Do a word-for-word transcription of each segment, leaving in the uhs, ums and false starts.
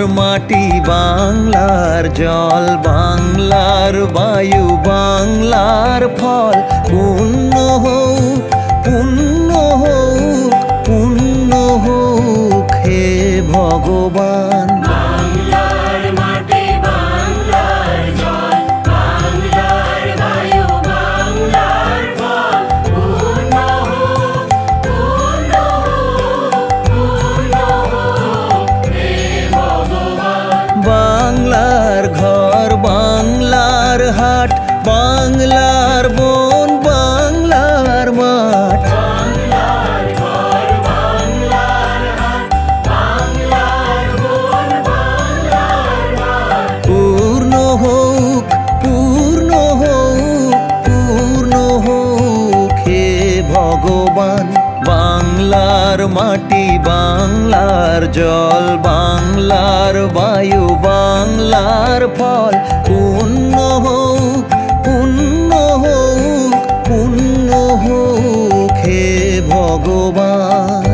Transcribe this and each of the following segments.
মাটি বাংলার জল বাংলার বায়ু বাংলার ফল পূর্ণ হোক পূর্ণ হোক পূর্ণ হোক হে ভগবান। বাংলার মাটি বাংলার জল বাংলার বায়ু বাংলার ফল পূর্ণ হোক পূর্ণ হোক পূর্ণ হোক হে ভগবান। বাংলার ঘর বাংলার হাট বাংলার বন বাংলার মাঠ বাংলার ঘর বাংলার হাট বাংলার বন বাংলার মাঠ পূর্ণ হোক পূর্ণ হোক পূর্ণ হোক হে ভগবান। বাংলার মাটি বাংলার জল বাংলার বায়ু বাংলার ফল পূর্ণ হোক পূর্ণ হোক পূর্ণ হোক হে ভগবান।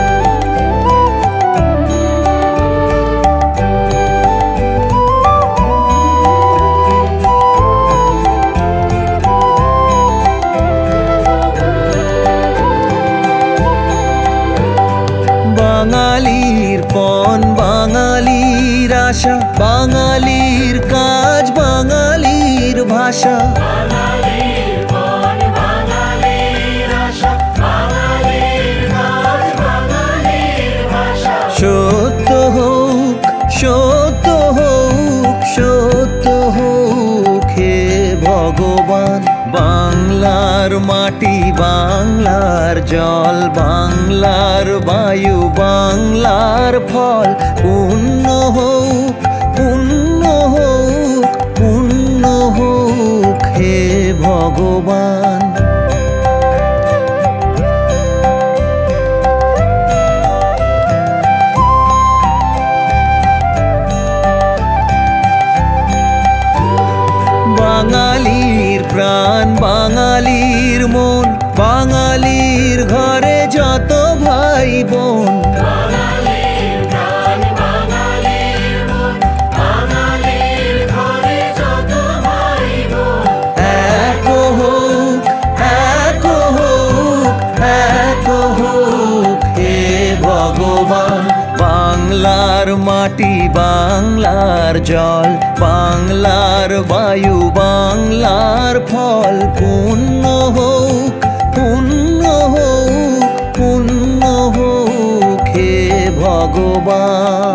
বাঙালির পণ বাঙালির আশা বাঙালির কাজ বাঙালির ভাষা বাঙালির বন বাঙালির আশা বাঙালির কাজ বাঙালির ভাষা সত্য হোক সত্য হোক সত্য হোক হে ভগবান। বাংলার মাটি বাংলার জল বাংলার বায়ু বাংলার ফল পূর্ণ হোক পূর্ণ হোক পূর্ণ হোক হে ভগবান। বাঙালির প্রাণ বাঙালির মন বাঙালির ঘরে যত ভাই বোন বাঙালির প্রাণ বাঙালির মন বাঙালির ঘরে যত ভাই বোন এক হোক এক হোক এক হোক হে ভগবান। বাংলার মাটি বাংলার জল বাংলার বায়ু বাংলার ফল পূর্ণ হোক পূর্ণ হোক পূর্ণ হোক হে ভগবান।